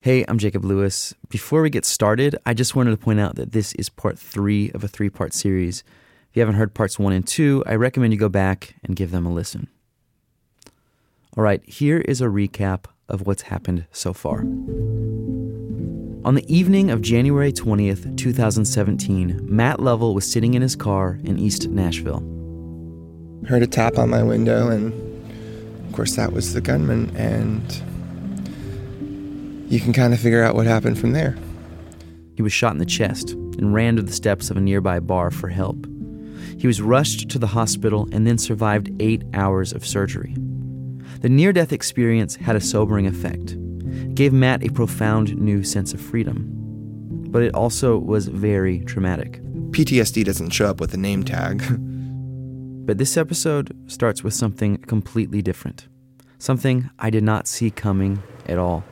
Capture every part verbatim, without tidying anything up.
Hey, I'm Jacob Lewis. Before we get started, I just wanted to point out that this is part three of a three-part series. If you haven't heard parts one and two, I recommend you go back and give them a listen. All right, here is a recap of what's happened so far. On the evening of January twentieth, twenty seventeen, Matt Lovell was sitting in his car in East Nashville. Heard a tap on my window, and of course that was the gunman, and you can kind of figure out what happened from there. He was shot in the chest and ran to the steps of a nearby bar for help. He was rushed to the hospital and then survived eight hours of surgery. The near-death experience had a sobering effect. It gave Matt a profound new sense of freedom. But it also was very traumatic. P T S D doesn't show up with a name tag. But this episode starts with something completely different. Something I did not see coming at all.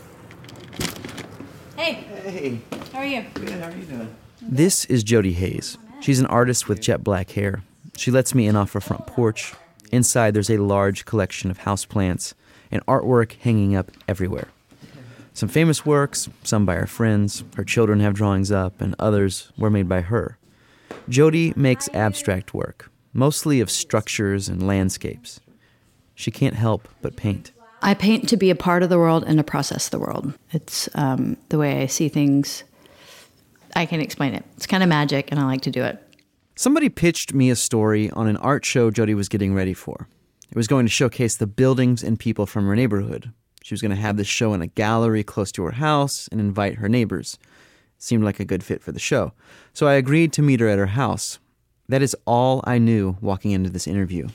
Hey. Hey. How are you? Good, how are you doing? This is Jody Hayes. She's an artist with jet black hair. She lets me in off her front porch. Inside, there's a large collection of houseplants and artwork hanging up everywhere. Some famous works, some by her friends. Her children have drawings up, and others were made by her. Jody makes abstract work, mostly of structures and landscapes. She can't help but paint. I paint to be a part of the world and to process the world. It's um, the way I see things. I can explain it. It's kind of magic, and I like to do it. Somebody pitched me a story on an art show Jody was getting ready for. It was going to showcase the buildings and people from her neighborhood. She was going to have this show in a gallery close to her house and invite her neighbors. It seemed like a good fit for the show. So I agreed to meet her at her house. That is all I knew walking into this interview.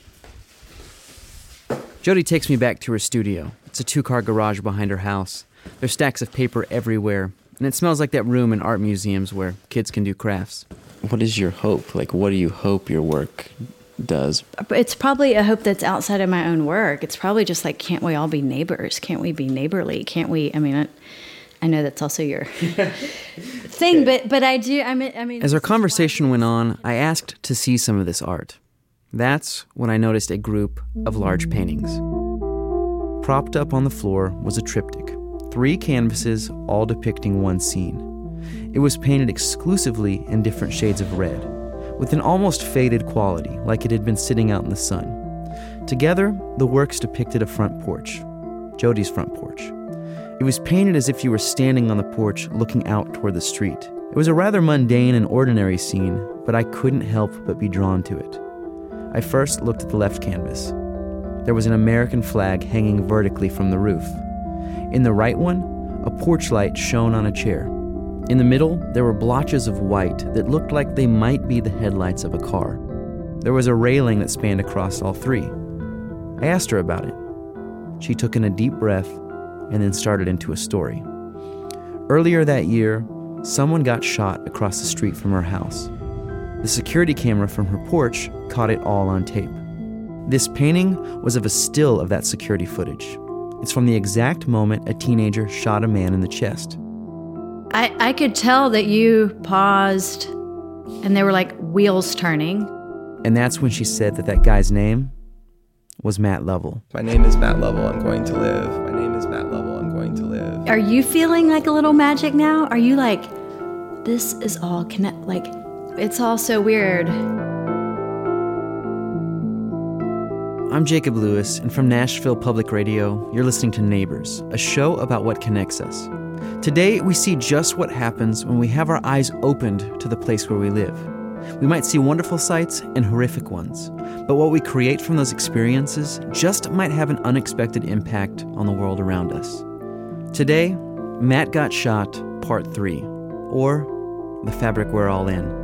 Jody takes me back to her studio. It's a two-car garage behind her house. There's stacks of paper everywhere, and it smells like that room in art museums where kids can do crafts. What is your hope? Like, what do you hope your work does? It's probably a hope that's outside of my own work. It's probably just like, can't we all be neighbors? Can't we be neighborly? Can't we, I mean, I, I know that's also your thing, but but I do, I mean... I mean. As our conversation went on, I asked to see some of this art. That's when I noticed a group of large paintings. Propped up on the floor was a triptych, three canvases all depicting one scene. It was painted exclusively in different shades of red, with an almost faded quality, like it had been sitting out in the sun. Together, the works depicted a front porch, Jody's front porch. It was painted as if you were standing on the porch looking out toward the street. It was a rather mundane and ordinary scene, but I couldn't help but be drawn to it. I first looked at the left canvas. There was an American flag hanging vertically from the roof. In the right one, a porch light shone on a chair. In the middle, there were blotches of white that looked like they might be the headlights of a car. There was a railing that spanned across all three. I asked her about it. She took in a deep breath and then started into a story. Earlier that year, someone got shot across the street from her house. The security camera from her porch caught it all on tape. This painting was of a still of that security footage. It's from the exact moment a teenager shot a man in the chest. I, I could tell that you paused, and there were like wheels turning. And that's when she said that that guy's name was Matt Lovell. My name is Matt Lovell, I'm going to live. My name is Matt Lovell, I'm going to live. Are you feeling like a little magic now? Are you like, this is all connect, like... It's all so weird. I'm Jacob Lewis, and from Nashville Public Radio, you're listening to Neighbors, a show about what connects us. Today, we see just what happens when we have our eyes opened to the place where we live. We might see wonderful sights and horrific ones, but what we create from those experiences just might have an unexpected impact on the world around us. Today, Matt Got Shot, Part three, or The Fabric We're All In.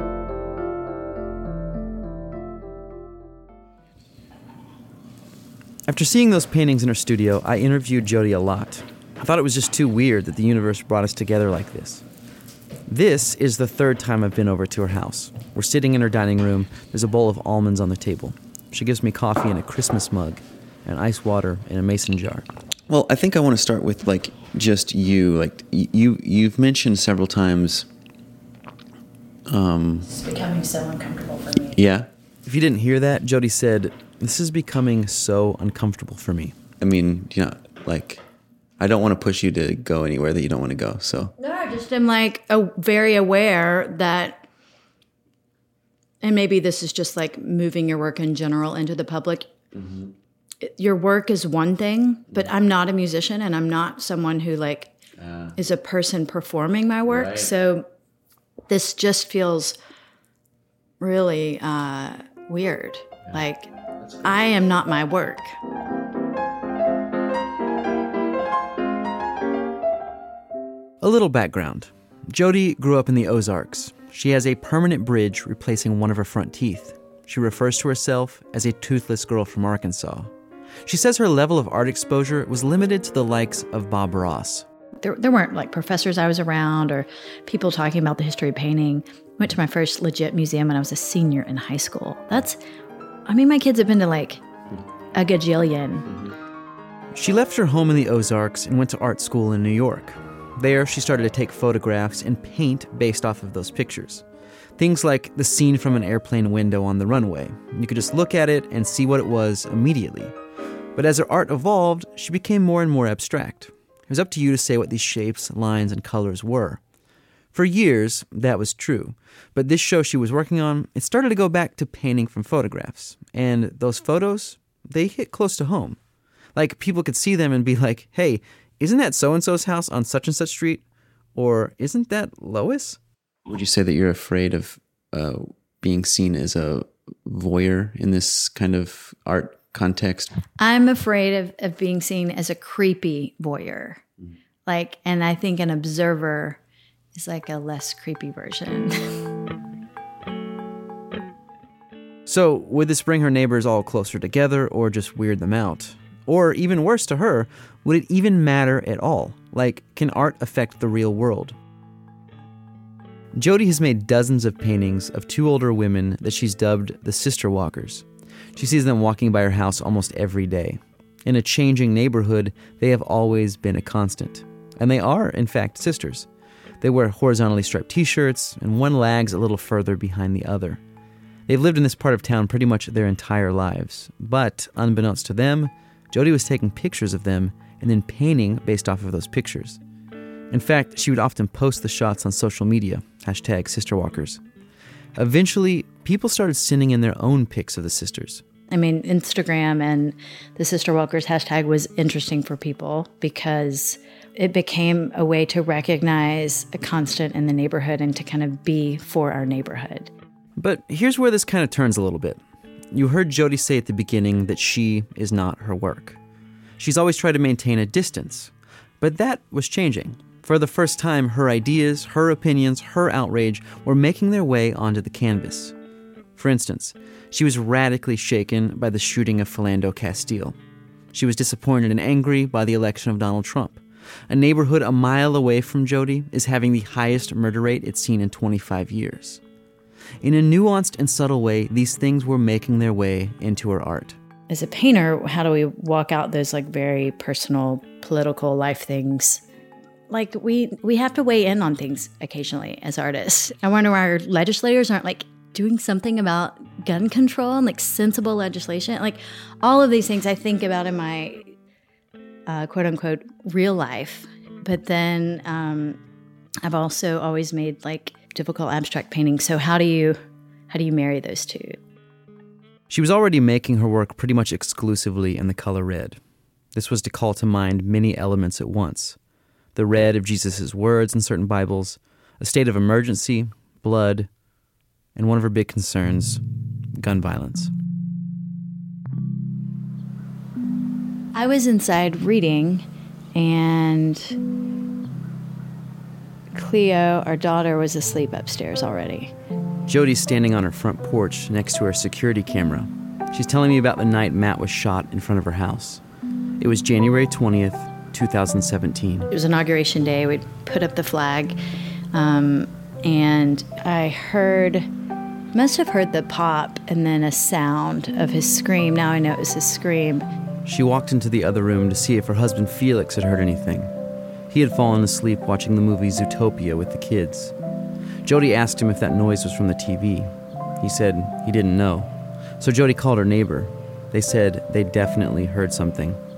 After seeing those paintings in her studio, I interviewed Jody a lot. I thought it was just too weird that the universe brought us together like this. This is the third time I've been over to her house. We're sitting in her dining room. There's a bowl of almonds on the table. She gives me coffee in a Christmas mug and ice water in a mason jar. Well, I think I want to start with, like, just you. Like, you, you've mentioned several times... Um, It's becoming so uncomfortable for me. Yeah? If you didn't hear that, Jody said, "This is becoming so uncomfortable for me." I mean, you know, like, I don't want to push you to go anywhere that you don't want to go. So no, I just am like a, very aware that, and maybe this is just like moving your work in general into the public. Mm-hmm. Your work is one thing, but I'm not a musician and I'm not someone who like uh, is a person performing my work. Right. So this just feels really uh, weird. Yeah. Like I am not my work. A little background. Jody grew up in the Ozarks. She has a permanent bridge replacing one of her front teeth. She refers to herself as a toothless girl from Arkansas. She says her level of art exposure was limited to the likes of Bob Ross. There, there weren't like professors I was around or people talking about the history of painting. I went to my first legit museum when I was a senior in high school. That's, I mean, my kids have been to like a gajillion. She left her home in the Ozarks and went to art school in New York. There, she started to take photographs and paint based off of those pictures. Things like the scene from an airplane window on the runway. You could just look at it and see what it was immediately. But as her art evolved, she became more and more abstract. It was up to you to say what these shapes, lines, and colors were. For years, that was true. But this show she was working on, it started to go back to painting from photographs. And those photos, they hit close to home. Like, people could see them and be like, hey, isn't that so-and-so's house on such and such street? Or isn't that Lois? Would you say that you're afraid of uh, being seen as a voyeur in this kind of art context? I'm afraid of, of being seen as a creepy voyeur. Mm. Like, and I think an observer is like a less creepy version. So, would this bring her neighbors all closer together or just weird them out? Or even worse to her, would it even matter at all? Like, can art affect the real world? Jody has made dozens of paintings of two older women that she's dubbed the Sister Walkers. She sees them walking by her house almost every day. In a changing neighborhood, they have always been a constant. And they are, in fact, sisters. They wear horizontally striped t-shirts, and one lags a little further behind the other. They've lived in this part of town pretty much their entire lives. But, unbeknownst to them, Jody was taking pictures of them and then painting based off of those pictures. In fact, she would often post the shots on social media, hashtag sisterwalkers. Eventually, people started sending in their own pics of the sisters. I mean, Instagram and the Sister Walkers hashtag was interesting for people because it became a way to recognize a constant in the neighborhood and to kind of be for our neighborhood. But here's where this kind of turns a little bit. You heard Jody say at the beginning that she is not her work. She's always tried to maintain a distance, but that was changing. For the first time, her ideas, her opinions, her outrage were making their way onto the canvas. For instance, she was radically shaken by the shooting of Philando Castile. She was disappointed and angry by the election of Donald Trump. A neighborhood a mile away from Jody is having the highest murder rate it's seen in twenty-five years. In a nuanced and subtle way, these things were making their way into her art. As a painter, how do we walk out those like very personal, political life things? Like we we have to weigh in on things occasionally as artists. I wonder why our legislators aren't like doing something about gun control and like sensible legislation. Like all of these things I think about in my uh, quote unquote real life. But then um, I've also always made like difficult abstract painting. So how do you how do you marry those two? She was already making her work pretty much exclusively in the color red. This was to call to mind many elements at once. The red of Jesus' words in certain Bibles, a state of emergency, blood, and one of her big concerns, gun violence. I was inside reading, and Cleo, our daughter, was asleep upstairs already. Jody's standing on her front porch next to her security camera. She's telling me about the night Matt was shot in front of her house. It was January twentieth, twenty seventeen. It was Inauguration Day. We'd put up the flag, um, and I heard, must have heard the pop and then a sound of his scream. Now I know it was his scream. She walked into the other room to see if her husband Felix had heard anything. He had fallen asleep watching the movie Zootopia with the kids. Jody asked him if that noise was from the T V. He said he didn't know. So Jody called her neighbor. They said they definitely heard something.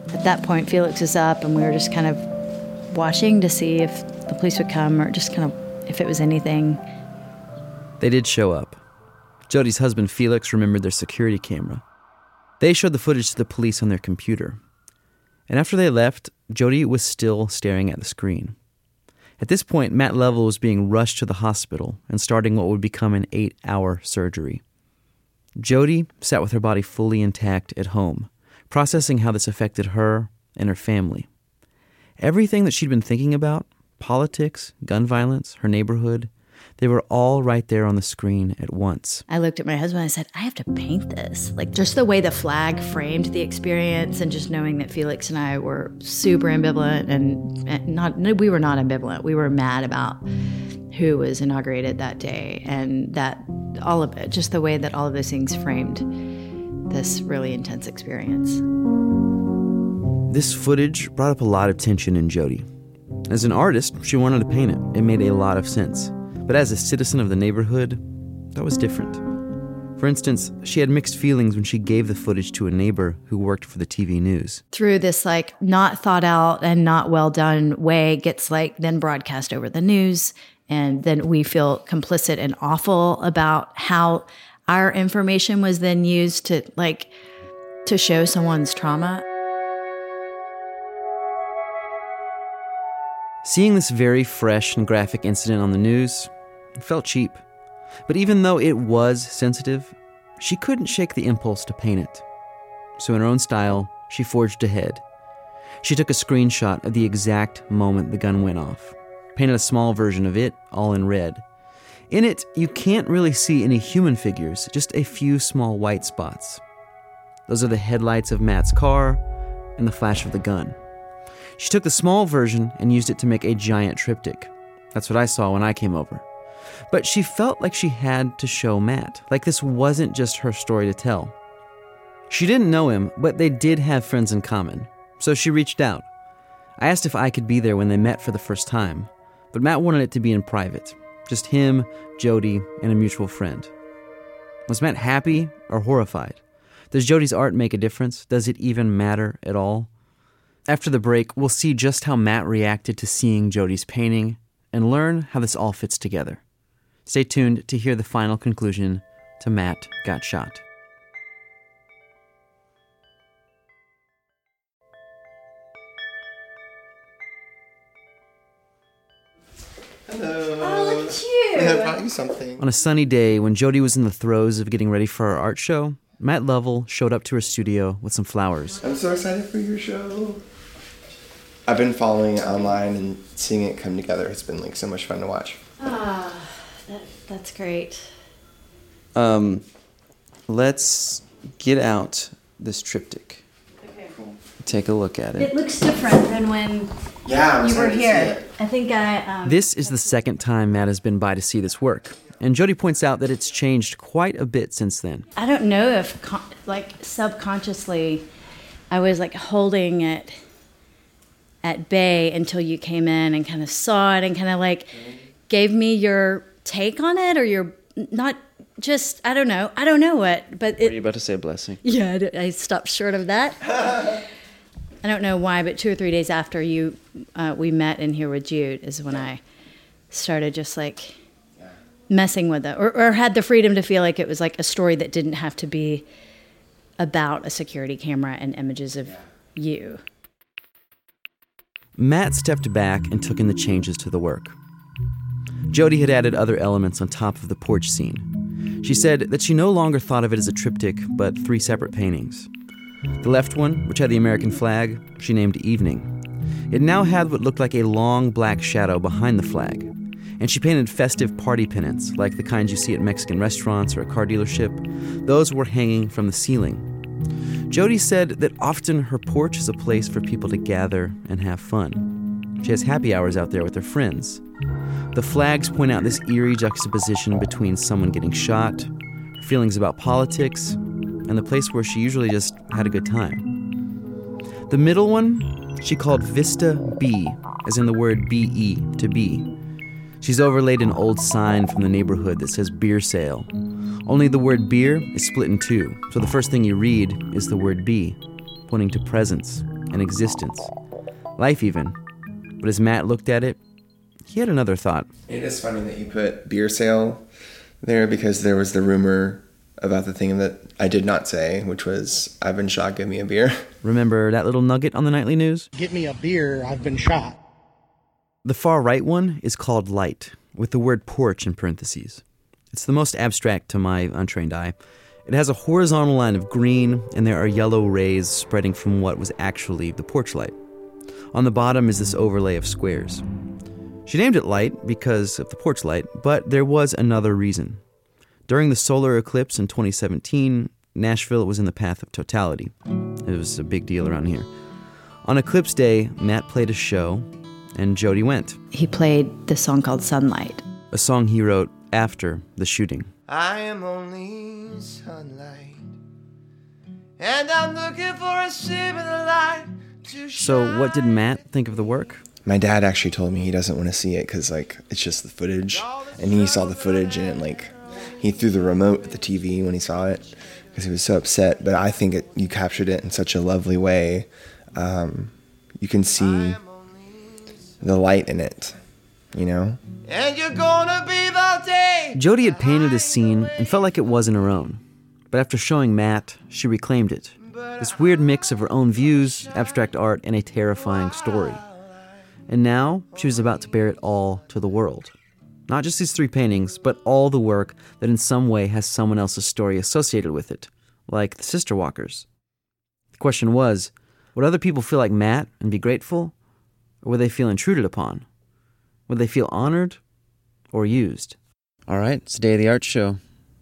At that point, Felix is up, and we were just kind of watching to see if the police would come or just kind of if it was anything. They did show up. Jody's husband, Felix, remembered their security camera. They showed the footage to the police on their computer. And after they left, Jody was still staring at the screen. At this point, Matt Lovell was being rushed to the hospital and starting what would become an eight-hour surgery. Jody sat with her body fully intact at home, processing how this affected her and her family. Everything that she'd been thinking about, politics, gun violence, her neighborhood, they were all right there on the screen at once. I looked at my husband and I said, I have to paint this. Like, just the way the flag framed the experience, and just knowing that Felix and I were super ambivalent, and, and not, no, we were not ambivalent. We were mad about who was inaugurated that day, and that all of it, just the way that all of those things framed this really intense experience. This footage brought up a lot of tension in Jody. As an artist, she wanted to paint it. It made a lot of sense. But as a citizen of the neighborhood, that was different. For instance, she had mixed feelings when she gave the footage to a neighbor who worked for the T V news. Through this like not thought out and not well done way, gets like then broadcast over the news, and then we feel complicit and awful about how our information was then used to like to show someone's trauma. Seeing this very fresh and graphic incident on the news, it felt cheap. But even though it was sensitive, she couldn't shake the impulse to paint it. So in her own style, she forged ahead. She took a screenshot of the exact moment the gun went off, painted a small version of it, all in red. In it, you can't really see any human figures, just a few small white spots. Those are the headlights of Matt's car and the flash of the gun. She took the small version and used it to make a giant triptych. That's what I saw when I came over. But she felt like she had to show Matt, like this wasn't just her story to tell. She didn't know him, but they did have friends in common, so she reached out. I asked if I could be there when they met for the first time, but Matt wanted it to be in private. Just him, Jody, and a mutual friend. Was Matt happy or horrified? Does Jody's art make a difference? Does it even matter at all? After the break, we'll see just how Matt reacted to seeing Jody's painting and learn how this all fits together. Stay tuned to hear the final conclusion to Matt Got Shot. Hello. Oh, look at you. I brought you something. On a sunny day, when Jody was in the throes of getting ready for her art show, Matt Lovell showed up to her studio with some flowers. I'm so excited for your show. I've been following it online and seeing it come together. It's been like so much fun to watch. Ah, that, that's great. Um, let's get out this triptych. Okay, cool. Take a look at it. It looks different than when Yeah, I'm you were excited to see here. it. I think I... Um, This is the second time Matt has been by to see this work, and Jody points out that it's changed quite a bit since then. I don't know if, con- like, subconsciously, I was, like, holding it at bay until you came in and kind of saw it and kind of, like, gave me your take on it, or your, not just, I don't know. I don't know what, but Were it... you about to say a blessing? Yeah, I d- I stopped short of that. I don't know why, but two or three days after you, uh, we met in here with Jude is when I started just, like... messing with it, or, or had the freedom to feel like it was like a story that didn't have to be about a security camera and images of you. Matt stepped back and took in the changes to the work. Jody had added other elements on top of the porch scene. She said that she no longer thought of it as a triptych, but three separate paintings. The left one, which had the American flag, she named Evening. It now had what looked like a long black shadow behind the flag. And she painted festive party pennants, like the kinds you see at Mexican restaurants or a car dealership. Those were hanging from the ceiling. Jody said that often her porch is a place for people to gather and have fun. She has happy hours out there with her friends. The flags point out this eerie juxtaposition between someone getting shot, her feelings about politics, and the place where she usually just had a good time. The middle one, she called Vista B, as in the word B E, to be. She's overlaid an old sign from the neighborhood that says beer sale. Only the word beer is split in two, so the first thing you read is the word B, pointing to presents. an existence, life even. But as Matt looked at it, he had another thought. It is funny that you put beer sale there because there was the rumor about the thing that I did not say, which was, I've been shot, give me a beer. Remember that little nugget on the nightly news? Get me a beer, I've been shot. The far right one is called Light, with the word porch in parentheses. It's the most abstract to my untrained eye. It has a horizontal line of green, and there are yellow rays spreading from what was actually the porch light. On the bottom is this overlay of squares. She named it Light because of the porch light, but there was another reason. During the solar eclipse in twenty seventeen, Nashville was in the path of totality. It was a big deal around here. On Eclipse Day, Matt played a show, and Jody went. He played this song called Sunlight. A song he wrote after the shooting. I am only sunlight, and I'm looking for a similar light to shine. So what did Matt think of the work? My dad actually told me he doesn't want to see it because, like, it's just the footage. And he saw the footage and, like, he threw the remote at the T V when he saw it because he was so upset. But I think it, you captured it in such a lovely way. Um, you can see the light in it, you know? And you're gonna be the day. Jody had painted this scene and felt like it wasn't her own. But after showing Matt, she reclaimed it. This weird mix of her own views, abstract art, and a terrifying story. And now she was about to bear it all to the world. Not just these three paintings, but all the work that in some way has someone else's story associated with it, like the Sister Walkers. The question was, would other people feel like Matt and be grateful? Or would they feel intruded upon? Would they feel honored or used? All right, it's the day of the art show.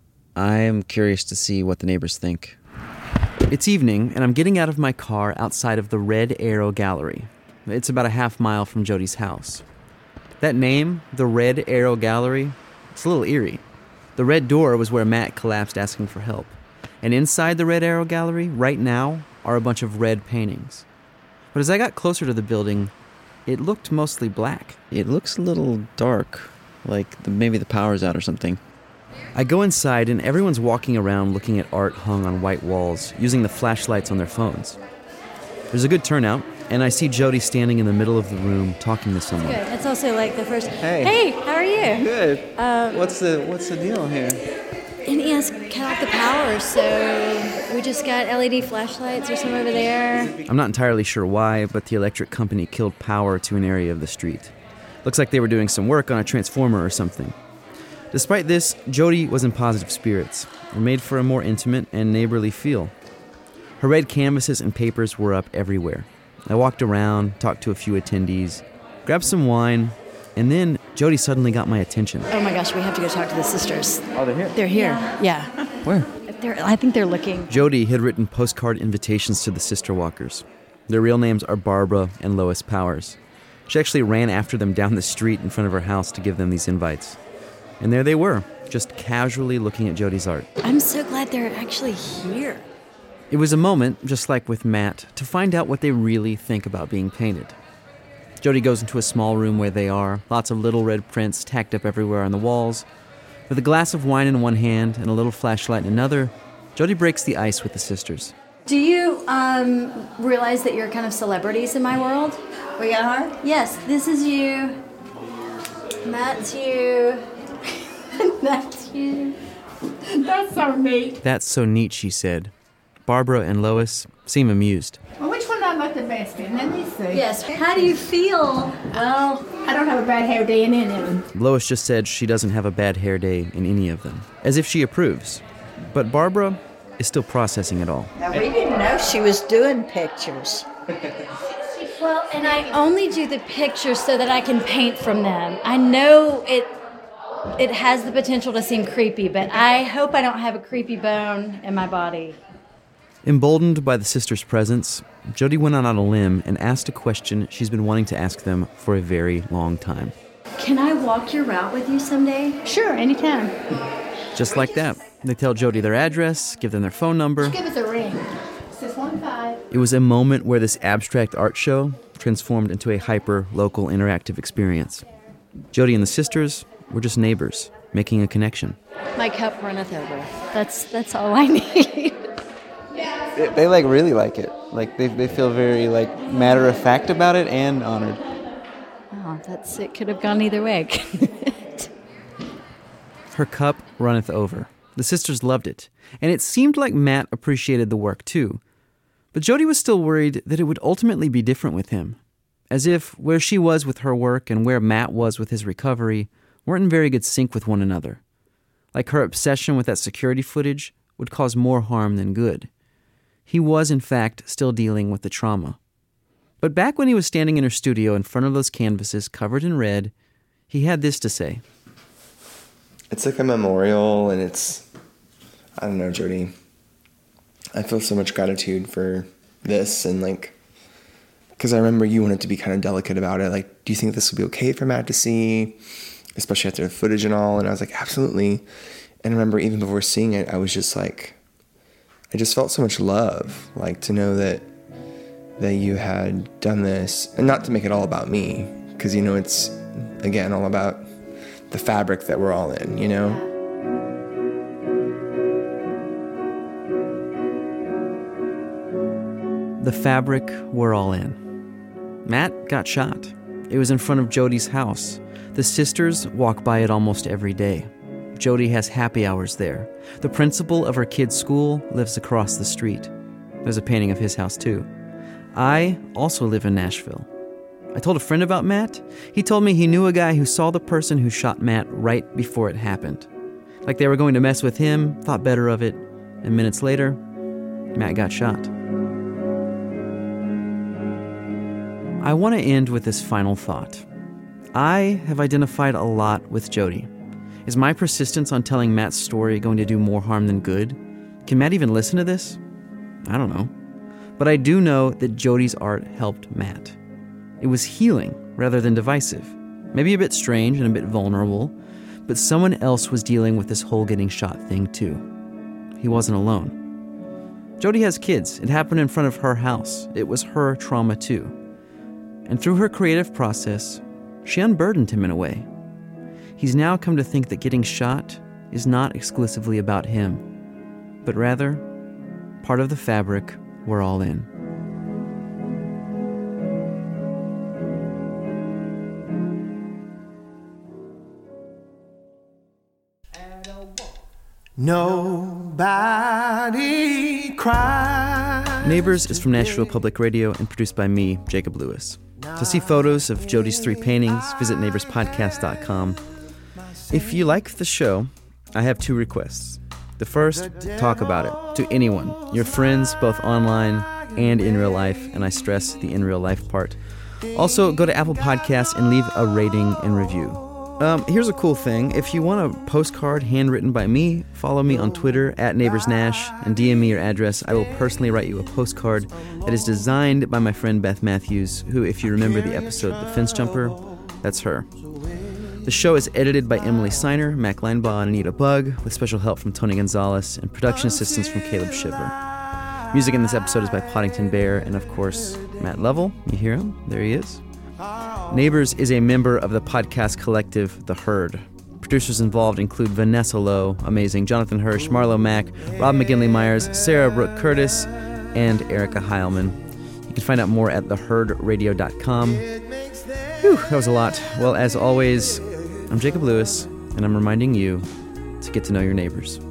I am curious to see what the neighbors think. It's evening, and I'm getting out of my car outside of the Red Arrow Gallery. It's about a half mile from Jody's house. That name, the Red Arrow Gallery, it's a little eerie. The red door was where Matt collapsed asking for help. And inside the Red Arrow Gallery, right now, are a bunch of red paintings. But as I got closer to the building, it looked mostly black. It looks a little dark, like the, maybe the power's out or something. I go inside and everyone's walking around looking at art hung on white walls, using the flashlights on their phones. There's a good turnout, and I see Jody standing in the middle of the room talking to someone. Good. That's also like the first. Hey. Hey, how are you? Good. Um, what's the What's the deal here? And he has cut off the power, so we just got L E D flashlights or some over there. I'm not entirely sure why, but the electric company killed power to an area of the street. Looks like they were doing some work on a transformer or something. Despite this, Jody was in positive spirits and made for a more intimate and neighborly feel. Her red canvases and papers were up everywhere. I walked around, talked to a few attendees, grabbed some wine, and then Jody suddenly got my attention. Oh my gosh, we have to go talk to the sisters. Oh, they're here? They're here, yeah. Where? They're, I think they're looking. Jody had written postcard invitations to the Sister Walkers. Their real names are Barbara and Lois Powers. She actually ran after them down the street in front of her house to give them these invites. And there they were, just casually looking at Jody's art. I'm so glad they're actually here. It was a moment, just like with Matt, to find out what they really think about being painted. Jody goes into a small room where they are, lots of little red prints tacked up everywhere on the walls. With a glass of wine in one hand and a little flashlight in another, Jody breaks the ice with the sisters. Do you um, realize that you're kind of celebrities in my world? We are? Yes, this is you. That's you. That's you. That's so neat. That's so neat, she said. Barbara and Lois seem amused. Well, which one do I look the best in? Let me see. Yes, how do you feel? Well, I don't have a bad hair day in any of them. Lois just said she doesn't have a bad hair day in any of them, as if she approves. But Barbara is still processing it all. Now, we didn't know she was doing pictures. Well, and I only do the pictures so that I can paint from them. I know it it has the potential to seem creepy, but I hope I don't have a creepy bone in my body. Emboldened by the sisters' presence, Jody went out on a limb and asked a question she's been wanting to ask them for a very long time. Can I walk your route with you someday? Sure, anytime. Just like that. They tell Jody their address, give them their phone number. Just give us a ring. six one five. It was a moment where this abstract art show transformed into a hyper-local interactive experience. Jody and the sisters were just neighbors, making a connection. My cup runneth over. That's that's all I need. Yeah, They, they like really like it. Like they they feel very like matter of fact about it and honored. Oh, that's it. Could have gone either way. Her cup runneth over. The sisters loved it, and it seemed like Matt appreciated the work too. But Jody was still worried that it would ultimately be different with him, as if where she was with her work and where Matt was with his recovery weren't in very good sync with one another. Like her obsession with that security footage would cause more harm than good. He was, in fact, still dealing with the trauma. But back when he was standing in her studio in front of those canvases covered in red, he had this to say. It's like a memorial, and it's, I don't know, Jody. I feel so much gratitude for this, and like, because I remember you wanted to be kind of delicate about it. Like, do you think this will be okay for Matt to see, especially after the footage and all? And I was like, absolutely. And I remember even before seeing it, I was just like, I just felt so much love, like to know that that you had done this, and not to make it all about me, because, you know, it's, again, all about the fabric that we're all in, you know? The fabric we're all in. Matt got shot. It was in front of Jody's house. The sisters walk by it almost every day. Jody has happy hours there. The principal of her kid's school lives across the street. There's a painting of his house, too. I also live in Nashville. I told a friend about Matt. He told me he knew a guy who saw the person who shot Matt right before it happened. Like they were going to mess with him, thought better of it, and minutes later, Matt got shot. I want to end with this final thought. I have identified a lot with Jody. Is my persistence on telling Matt's story going to do more harm than good? Can Matt even listen to this? I don't know. But I do know that Jody's art helped Matt. It was healing rather than divisive. Maybe a bit strange and a bit vulnerable, but someone else was dealing with this whole getting shot thing too. He wasn't alone. Jody has kids. It happened in front of her house. It was her trauma too. And through her creative process, she unburdened him in a way. He's now come to think that getting shot is not exclusively about him, but rather part of the fabric we're all in. Nobody cries. Neighbors is from Nashville Public Radio and produced by me, Jacob Lewis. To see photos of Jody's three paintings, visit neighbors podcast dot com. If you like the show, I have two requests. The first, talk about it to anyone, your friends, both online and in real life, and I stress the in real life part. Also, go to Apple Podcasts and leave a rating and review. Um, here's a cool thing. If you want a postcard handwritten by me, follow me on Twitter at NeighborsNash and D M me your address. I will personally write you a postcard that is designed by my friend Beth Matthews, who, if you remember the episode The Fence Jumper, that's her. The show is edited by Emily Seiner, Mac Linebaugh, and Anita Bug, with special help from Tony Gonzalez and production assistance from Caleb Shiver. Music in this episode is by Poddington Bear and, of course, Matt Lovell. You hear him? There he is. Neighbors is a member of the podcast collective The Herd. Producers involved include Vanessa Lowe, amazing, Jonathan Hirsch, Marlo Mack, Rob McGinley-Myers, Sarah Brooke Curtis, and Erica Heilman. You can find out more at the herd radio dot com. Whew, that was a lot. Well, as always, I'm Jacob Lewis, and I'm reminding you to get to know your neighbors.